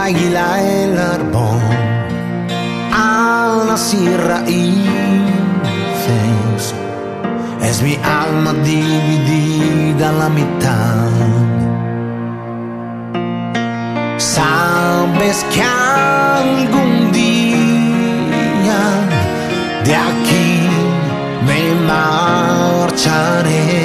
águila el árbol, alas y raíces. Es mi alma dividida a la mitad. Sabes que algún día de aquí me marcharé.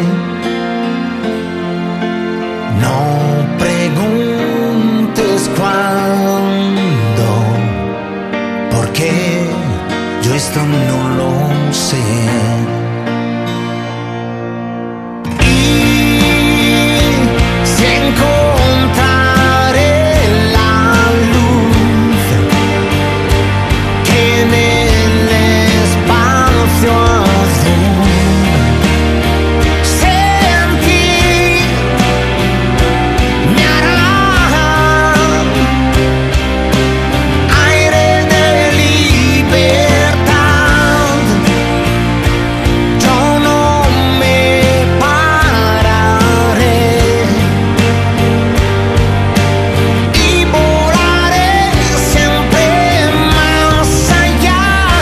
No preguntes cuándo, porque yo esto no lo sé. Y si encontraré la luz que en el espacio azul sentir me hará aire de libertad. Yo no me pararé y volaré siempre más allá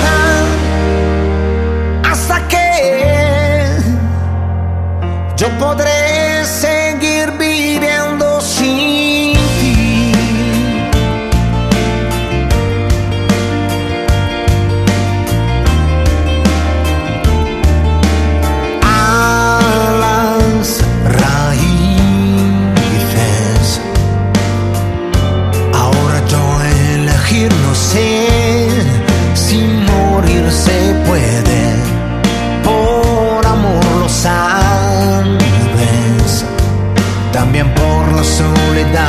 hasta que yo podré seguir viviendo sin ti. Alas, raíces. Ahora yo elegir no sé si morir se puede. Por amor lo sabes, también por la soledad